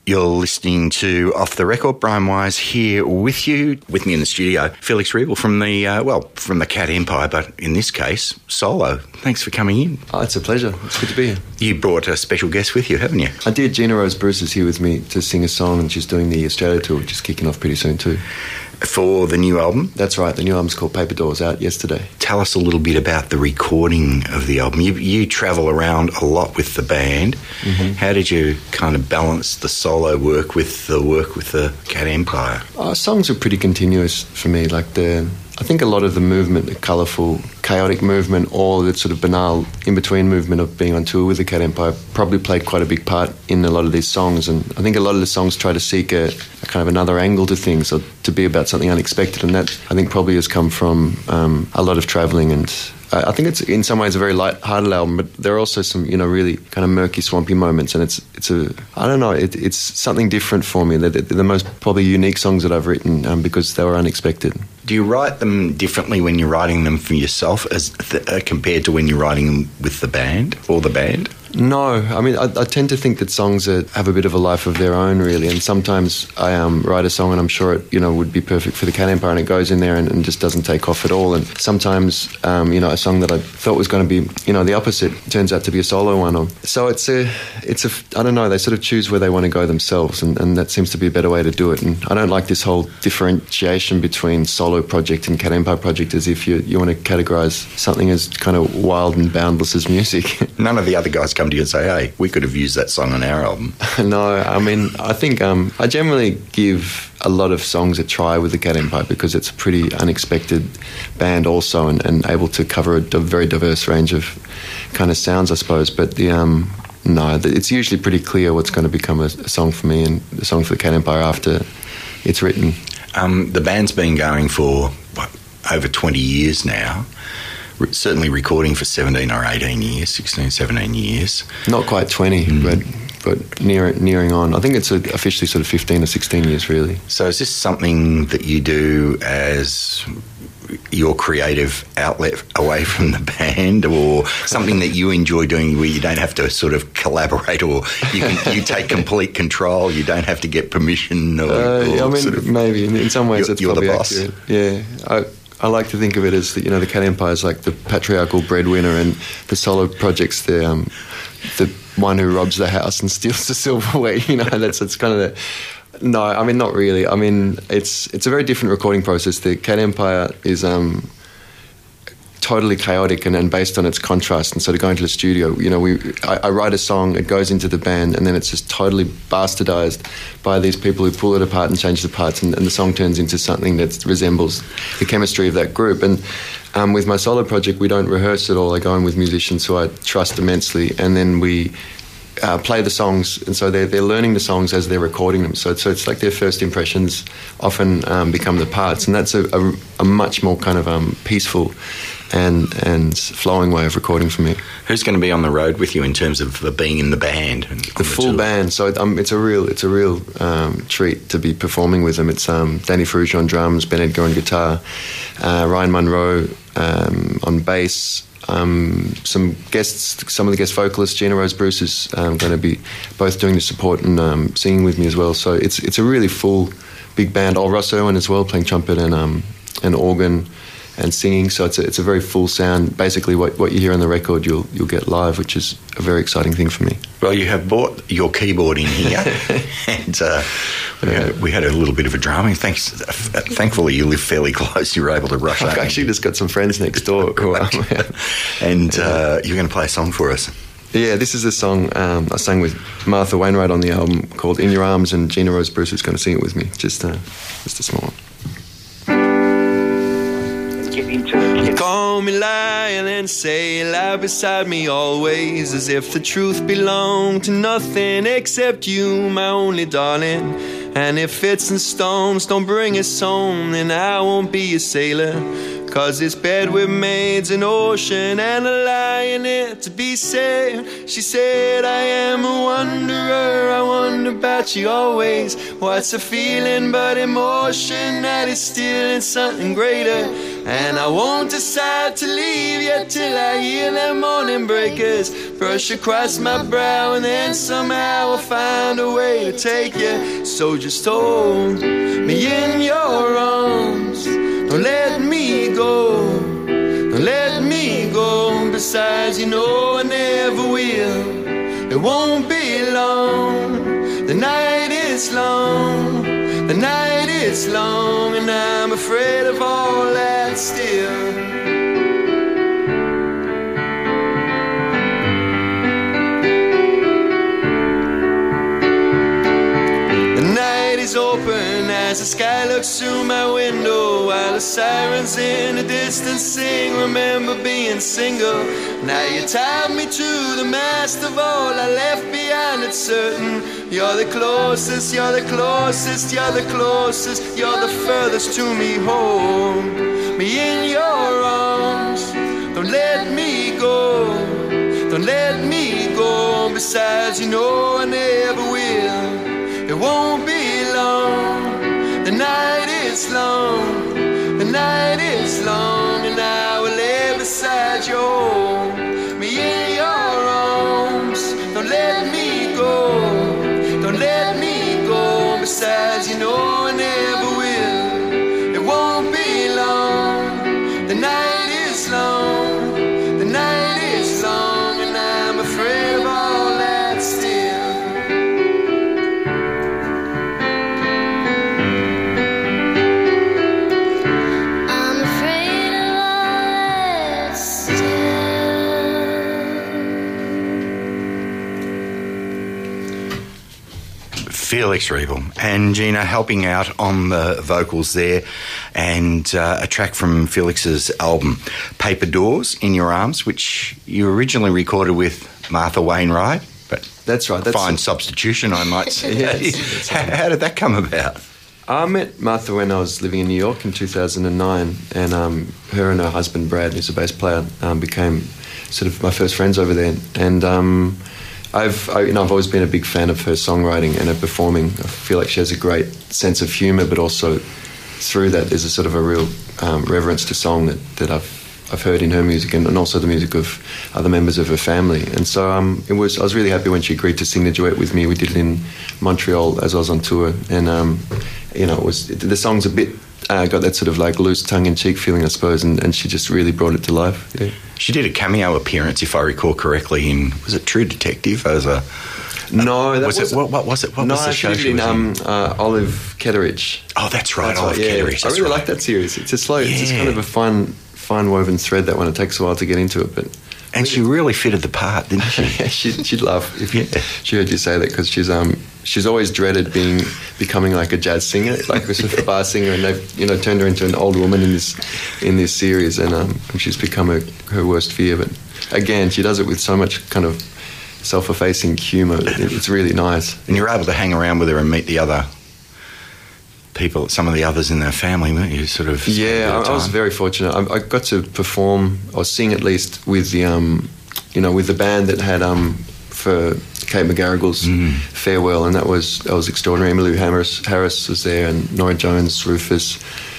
You're listening to Off the Record. Brian Wise here with you. With me in the studio, Felix Riebel from the Cat Empire, but in this case, solo. Thanks for coming in. Oh, it's a pleasure. It's good to be here. You brought a special guest with you, haven't you? I did. Gina Rose Bruce is here with me to sing a song, and she's doing the Australia tour, which is kicking off pretty soon too. For the new album? That's right. The new album's called Paper Doors, out yesterday. Tell us a little bit about the recording of the album. You travel around a lot with the band. Mm-hmm. How did you kind of balance the solo work with the Cat Empire? Songs are pretty continuous for me. I think a lot of the movement, the colourful, chaotic movement, or the sort of banal in-between movement of being on tour with the Cat Empire probably played quite a big part in a lot of these songs. And I think a lot of the songs try to seek a kind of another angle to things, or to be about something unexpected. And that, I think, probably has come from a lot of travelling. And I think it's in some ways a very light-hearted album, but there are also some, really kind of murky, swampy moments. And it's something different for me. They're the most probably unique songs that I've written because they were unexpected. Do you write them differently when you're writing them for yourself as compared to when you're writing them with the band or the band? No, I mean, I tend to think that songs have a bit of a life of their own, really. And sometimes I write a song and I'm sure it, would be perfect for the Cat Empire, and it goes in there and just doesn't take off at all. And sometimes, a song that I thought was going to be, the opposite turns out to be a solo one. So it's a, I don't know, they sort of choose where they want to go themselves, and that seems to be a better way to do it. And I don't like this whole differentiation between solo project and Cat Empire project, as if you want to categorise something as kind of wild and boundless as music. None of the other guys come to you and say, hey, we could have used that song on our album. No, I mean, I think I generally give a lot of songs a try with the Cat Empire because it's a pretty unexpected band also, and able to cover a very diverse range of kind of sounds, I suppose. But it's usually pretty clear what's going to become a song for me and a song for the Cat Empire after it's written. The band's been going for, over 20 years now. Certainly recording for 17 or 18 years, 16, 17 years. Not quite 20, but nearing on. I think it's officially sort of 15 or 16 years, really. So is this something that you do as your creative outlet away from the band, or something that you enjoy doing where you don't have to sort of collaborate, or you take complete control, you don't have to get permission? Maybe. In some ways it's probably the boss. Accurate. Yeah. I like to think of it as the Cat Empire is like the patriarchal breadwinner, and the solo project's the one who robs the house and steals the silverware. That's kind of the. No, I mean, not really. I mean, it's a very different recording process. The Cat Empire is totally chaotic and based on its contrast. And so to go into the studio, I write a song, it goes into the band, and then it's just totally bastardized by these people who pull it apart and change the parts, and the song turns into something that resembles the chemistry of that group. And with my solo project, we don't rehearse at all. I go in with musicians who I trust immensely, and then we play the songs, and so they're learning the songs as they're recording them. So it's like their first impressions often become the parts, and that's a much more kind of peaceful and flowing way of recording for me. Who's going to be on the road with you in terms of being in the band? The full band. So it's a real treat to be performing with them. It's Danny Ferrugia on drums, Ben Edgar on guitar, Ryan Munro on bass. Some of the guest vocalists, Gina Rose Bruce is going to be both doing the support and singing with me as well. So it's a really full, big band. Ross Irwin as well, playing trumpet and organ and singing. So it's a very full sound. Basically, what you hear on the record, you'll get live, which is a very exciting thing for me. Well, you have brought your keyboard in here, and we had a little bit of a drama. Thankfully, you live fairly close. You were able to rush up. I've actually just got some friends next door. And you're going to play a song for us. Yeah, this is a song I sang with Martha Wainwright on the album called In Your Arms, and Gina Rose Bruce is going to sing it with me. Just a small one. You call me lying and say you lie beside me always, as if the truth belonged to nothing except you, my only darling. And if it's in stones don't bring us home, then I won't be a sailor. 'cause this bed we made's an ocean and a lie in it to be saved. She said, I am a wanderer, I wonder about you always. What's a feeling but emotion that is still in something greater? And I won't decide to leave you till I hear the morning breakers brush across my brow, and then somehow I'll find a way to take you. So just hold me in your arms, don't let me go, don't let me go. Besides, you know I never will. It won't be long, the night is long, the night is long, and I'm afraid of all that still. Open as the sky looks through my window, while the sirens in the distance sing, remember being single. Now you tied me to the mast of all I left behind, it's certain. You're the closest, you're the closest, you're the closest, you're the furthest to me. Hold me in your arms, don't let me go, don't let me go. Besides, you know I never will. It won't be long, the night is long, the night is long, and I will lay beside you. Hold me in your arms, don't let me go, don't let me go. Besides, you know I never will. It won't be long, the night is long, the night is long, and I'm afraid of all that still. Felix Riebel and Gina helping out on the vocals there, and a track from Felix's album Paper Doors, In Your Arms, which you originally recorded with Martha Wainwright, but that's right. Fine substitution, I might say. Yes, how did that come about? I met Martha when I was living in New York in 2009, and her and her husband Brad, who's a bass player, became sort of my first friends over there, and I've always been a big fan of her songwriting and her performing. I feel like she has a great sense of humour, but also through that there's a sort of a real reverence to song that I've heard in her music, and also the music of other members of her family. And so I was really happy when she agreed to sing the duet with me. We did it in Montreal as I was on tour, and the song's a bit got that sort of like loose tongue-in-cheek feeling, I suppose, and she just really brought it to life. Yeah. She did a cameo appearance, if I recall correctly, in, was it True Detective? As a no, that was it. What was it? What was the show she was in? Olive Ketteridge. Oh, that's right, Olive Ketteridge. I really like that series. It's just kind of a fine woven thread, that one. It takes a while to get into it, but. And she really fitted the part, didn't she? Yeah, she'd laugh if she heard you say that, because she's always dreaded becoming like a jazz singer, like a sort of bar singer, and they've turned her into an old woman in this series, and she's become her worst fear. But again, she does it with so much kind of self-effacing humour. It's really nice. And you're able to hang around with her and meet the other people, some of the others in their family, weren't you? Sort of. Yeah, I was very fortunate. I got to perform or sing at least with the with the band that had for Kate McGarrigle's farewell, and that was extraordinary. Emmylou Harris was there, and Nora Jones, Rufus.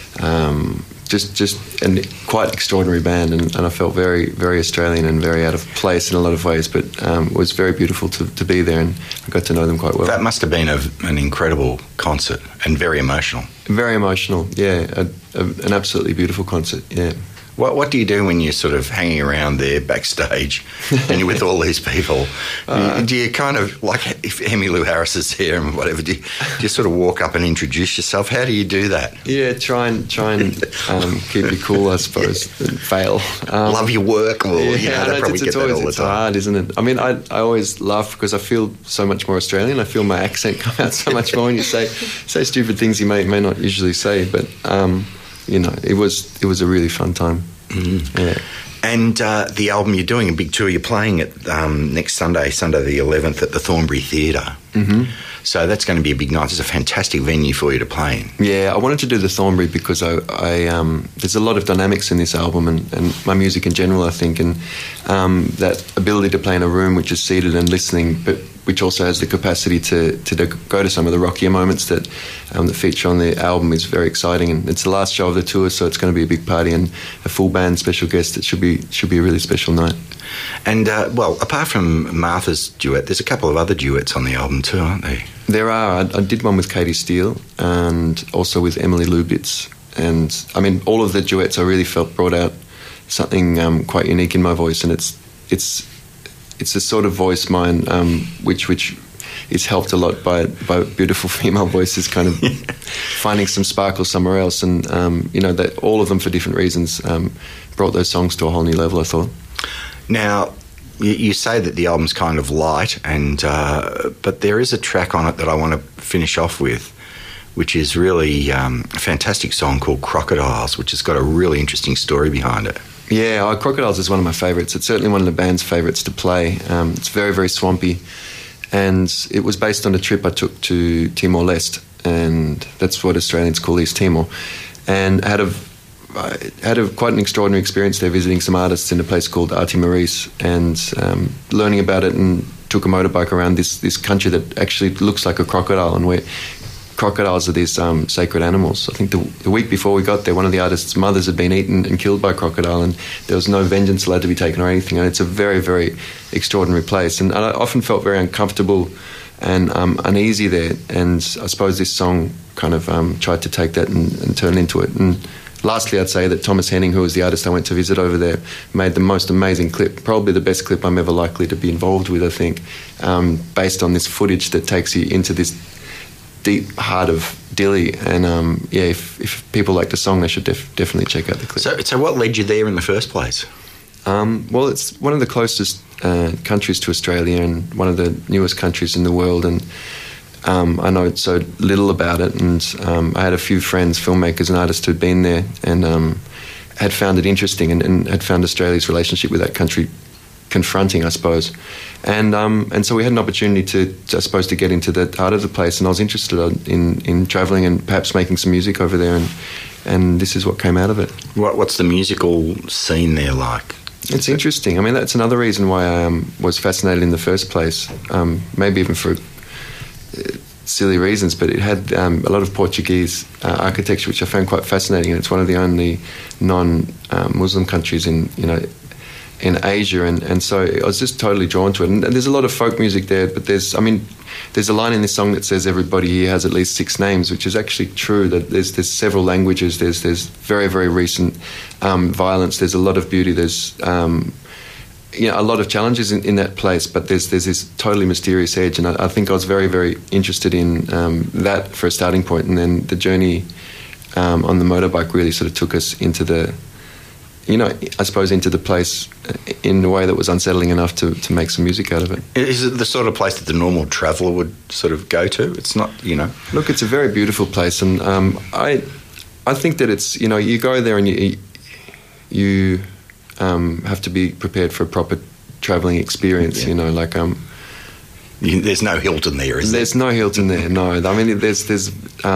Just a quite extraordinary band, and I felt very, very Australian and very out of place in a lot of ways, but it was very beautiful to be there, and I got to know them quite well. That must have been an incredible concert and very emotional. Very emotional, yeah. An absolutely beautiful concert, yeah. What do you do when you're sort of hanging around there backstage and you're with all these people? Do you kind of, like if Emmylou Harris is there and whatever, do you sort of walk up and introduce yourself? How do you do that? Yeah, try and keep you cool, I suppose, and fail. Love your work, or they probably get that all the time. It's hard, isn't it? I mean, I always laugh because I feel so much more Australian. I feel my accent come out so much more when you say stupid things you may not usually say, but... it was a really fun time. Mm-hmm. Yeah. And the album you're doing, a big tour, you're playing it next Sunday the 11th at the Thornbury Theatre. Mm-hmm. So that's going to be a big night. It's a fantastic venue for you to play in. Yeah, I wanted to do the Thornbury because there's a lot of dynamics in this album and my music in general, I think, and that ability to play in a room which is seated and listening, but which also has the capacity to go to some of the rockier moments that feature on the album is very exciting. And it's the last show of the tour, so it's going to be a big party and a full band, special guest. It should be a really special night. And, apart from Martha's duet, there's a couple of other duets on the album too, aren't there? There are. I did one with Katie Steele and also with Emily Lubitz. And, I mean, all of the duets I really felt brought out something quite unique in my voice, and it's a sort of voice, mine, which is helped a lot by beautiful female voices, kind of finding some sparkle somewhere else, and that all of them for different reasons brought those songs to a whole new level, I thought. Now, you say that the album's kind of light, but there is a track on it that I want to finish off with, which is really a fantastic song called Crocodiles, which has got a really interesting story behind it. Yeah, Crocodiles is one of my favourites. It's certainly one of the band's favourites to play. It's very, very swampy. And it was based on a trip I took to Timor-Leste, and that's what Australians call East Timor. And I had quite an extraordinary experience there, visiting some artists in a place called Artie Maurice, and learning about it, and took a motorbike around this country that actually looks like a crocodile, and where crocodiles are these sacred animals. I think the week before we got there, one of the artists' mothers had been eaten and killed by a crocodile, and there was no vengeance allowed to be taken or anything. And it's a very, very extraordinary place. And I often felt very uncomfortable and uneasy there. And I suppose this song kind of tried to take that and turn into it. And lastly, I'd say that Thomas Henning, who was the artist I went to visit over there, made the most amazing clip, probably the best clip I'm ever likely to be involved with, I think, based on this footage that takes you into this deep heart of Dili. And if people like the song, they should definitely check out the clip. So what led you there in the first place? Well, it's one of the closest countries to Australia and one of the newest countries in the world, and I know so little about it, and I had a few friends, filmmakers and artists who'd been there and had found it interesting and had found Australia's relationship with that country confronting, I suppose. And so we had an opportunity to get into the heart of the place, and I was interested in travelling and perhaps making some music over there, and this is what came out of it. What's the musical scene there like? It's interesting. I mean, that's another reason why I was fascinated in the first place, maybe even for silly reasons, but it had a lot of Portuguese architecture, which I found quite fascinating, and it's one of the only non-Muslim countries in Asia, and so I was just totally drawn to it. And there's a lot of folk music there, but there's a line in this song that says everybody here has at least 6 names, which is actually true. That there's several languages. There's very, very recent violence. There's a lot of beauty. There's a lot of challenges in that place, but there's this totally mysterious edge, and I think I was very, very interested in that for a starting point, and then the journey on the motorbike really sort of took us into I suppose into the place in a way that was unsettling enough to make some music out of it. Is it the sort of place that the normal traveller would sort of go to? It's not, Look, it's a very beautiful place, and I think that it's, you go there and you have to be prepared for a proper travelling experience, yeah. There's no Hilton there, is there? There's no Hilton there, no. I mean, there's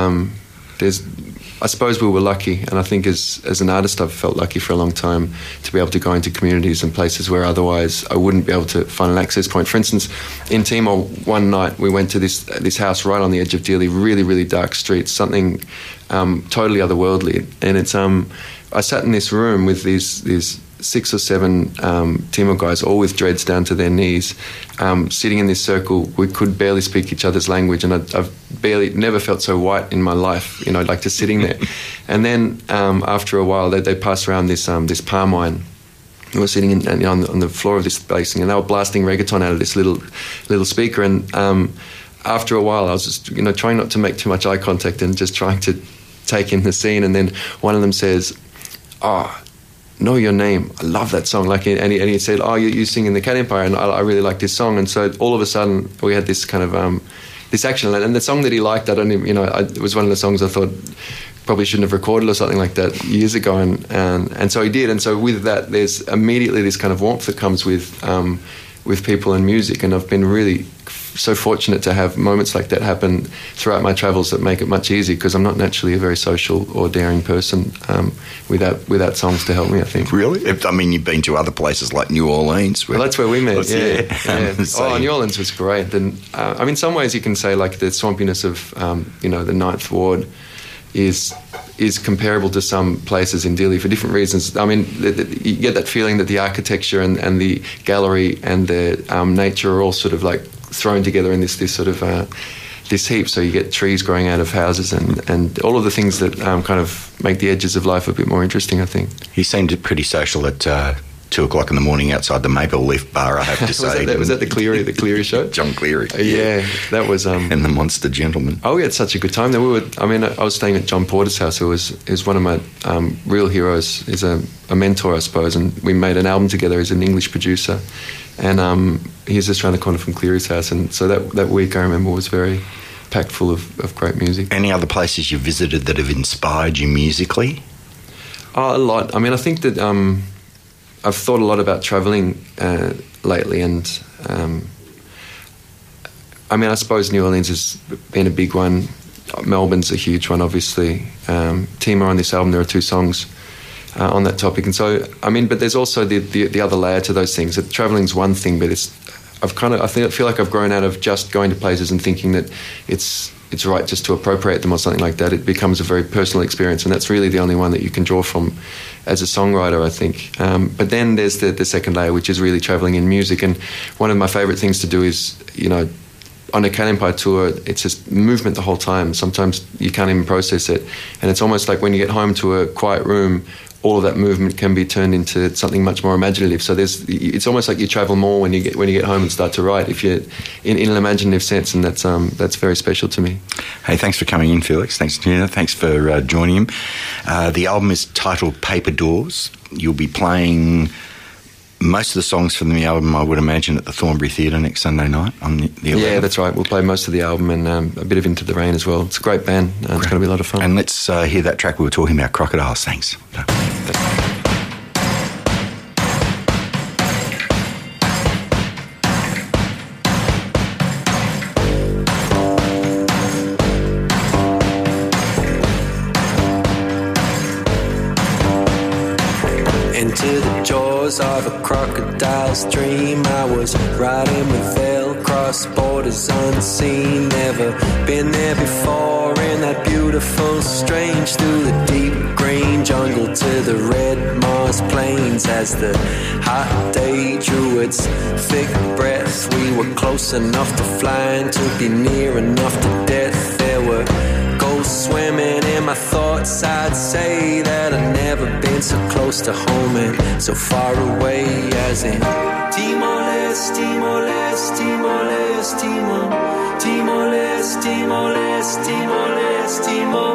I suppose we were lucky, and I think as an artist I've felt lucky for a long time to be able to go into communities and places where otherwise I wouldn't be able to find an access point. For instance, in Timor, one night we went to this house right on the edge of Dili, really, really dark streets, something totally otherworldly. And it's I sat in this room with these 6 or 7 Timor guys, all with dreads down to their knees, sitting in this circle. We could barely speak each other's language, and I've never felt so white in my life, like just sitting there. And then after a while, they passed around this palm wine. We were sitting on the floor of this place, and they were blasting reggaeton out of this little speaker. And after a while, I was just trying not to make too much eye contact and just trying to take in the scene. And then one of them says, Know Your Name, I love that song. And he said, you sing in the Cat Empire, and I really like this song. And so all of a sudden we had this kind of this action. And the song that he liked, it was one of the songs I thought probably shouldn't have recorded or something like that years ago, and so he did. And so with that, there's immediately this kind of warmth that comes with people and music, and I've been really so fortunate to have moments like that happen throughout my travels that make it much easier, because I'm not naturally a very social or daring person without songs to help me, I think. Really? I mean, you've been to other places like New Orleans. Well, that's where we met, yeah. So New Orleans was great. And I mean, in some ways you can say like the swampiness of, the Ninth Ward is comparable to some places in Dili for different reasons. I mean, you get that feeling that the architecture and the gallery and the nature are all sort of like thrown together in this sort of this heap. So you get trees growing out of houses and all of the things that kind of make the edges of life a bit more interesting, I think. He seemed pretty social at 2 o'clock in the morning outside the Maple Leaf Bar, I have to say. was that the Cleary show? John Cleary. Yeah, that was... and the Monster Gentleman. Oh, we had such a good time. I was staying at John Porter's house, who is one of my real heroes. He's a mentor, I suppose, and we made an album together. He's an English producer. And he was just around the corner from Cleary's house. And so that week, I remember, was very packed full of great music. Any other places you visited that have inspired you musically? Oh, a lot. I mean, I think that... I've thought a lot about travelling lately, and I mean, I suppose New Orleans has been a big one. Melbourne's a huge one, obviously. Tima, on this album, there are 2 songs on that topic, and so I mean, but there's also the other layer to those things. That travelling's one thing, but I feel like I've grown out of just going to places and thinking that it's right just to appropriate them or something like that. It becomes a very personal experience, and that's really the only one that you can draw from as a songwriter, I think. But then there's the second layer, which is really travelling in music. And one of my favourite things to do is, on a Kalimpai tour, it's just movement the whole time. Sometimes you can't even process it. And it's almost like when you get home to a quiet room, all of that movement can be turned into something much more imaginative. So it's almost like you travel more when you get home and start to write, if you're in an imaginative sense, and that's very special to me. Hey, thanks for coming in, Felix. Thanks, Tina. Thanks for joining him. The album is titled Paper Doors. You'll be playing most of the songs from the album, I would imagine, at the Thornbury Theatre next Sunday night on the 11th. Yeah, that's right. We'll play most of the album and a bit of Into the Rain as well. It's a great band. It's going to be a lot of fun. And let's hear that track we were talking about, Crocodiles. Thanks. Into the jaws of a crocodile's dream, I was riding with Velcro, borders unseen. Never been there before, in that beautiful strange, through the deep green jungle to the red Mars plains. As the hot day drew its thick breath, we were close enough to flying, to be near enough to death. There were ghosts swimming in my thoughts. I'd say that I've never been so close to home and so far away as in Timor-Leste, Timor-Leste, Timor-Leste, Timor, Timor-Leste, Timor-Leste, Timor-Leste, Timor.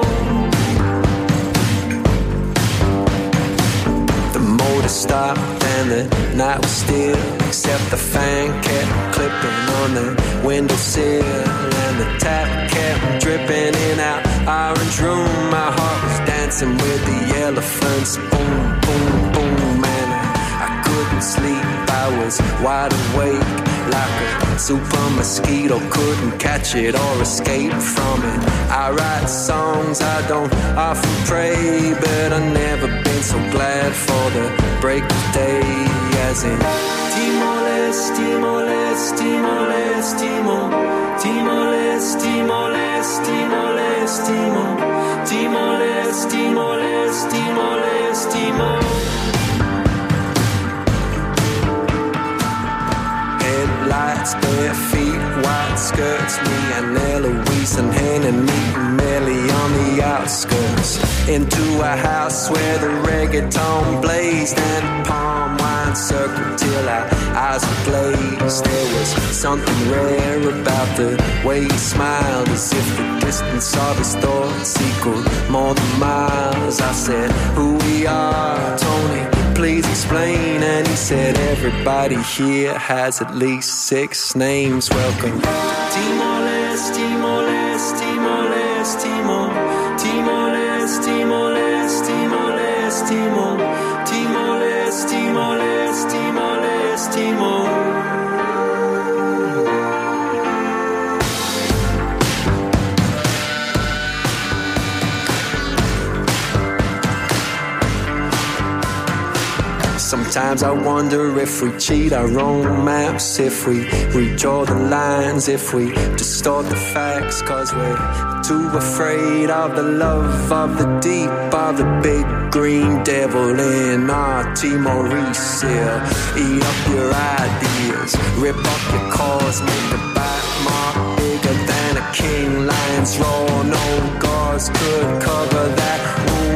The motor stopped and the night was still, except the fan kept clipping on the windowsill, and the tap kept dripping in our orange room. My heart was dancing with the elephants, boom, boom, boom, and I couldn't sleep. I was wide awake like a super mosquito, couldn't catch it or escape from it. I write songs, I don't often pray, but I've never been so glad for the break of day, as in Timor-Leste, Timor-Leste, Timor-Leste, Timor, Timor-Leste, Timor-Leste, Timor-Leste, Timor, Timor-Leste, Timor-Leste, Timor-Leste, Timor. Headlights, bare feet, white skirts, me and Eloise and Hannah meeting Melly on the outskirts. Into a house where the reggaeton blazed and palm wine circled till our eyes were glazed. There was something rare about the way he smiled, as if the distance of his thoughts equaled more than miles. I said, who we are, Tony, please explain. And he said, everybody here has at least 6 names. Welcome Timor-Leste, Timor-Leste, Timor-Leste, Timor, Timor-Leste, Sometimes I wonder if we cheat our own maps, if we redraw the lines, if we distort the facts, cause we're too afraid of the love of the deep, of the big green devil in our Maurice. Eat up your ideas, rip up your cause, make a bite mark bigger than a king lion's roar. No gauze could cover that.